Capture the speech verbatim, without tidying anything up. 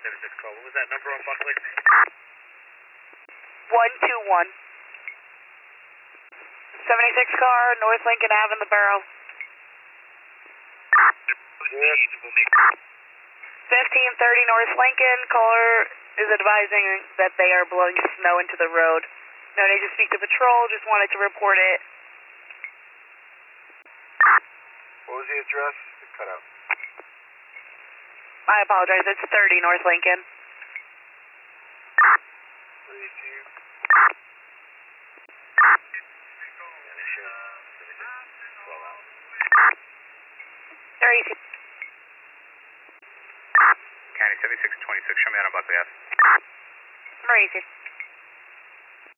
seventy-six call. What was that number on Buckley? one two one. seventy-six car, North Lincoln Ave in the Borough. fifteen thirty North Lincoln, caller is advising that they are blowing snow into the road. No need to speak to patrol, just wanted to report it. What was the address? It cut out. I apologize, it's thirty North Lincoln. thirty-two. They're easy. County seventy-six twenty-six, show me out on Buckley Ave. We're easy.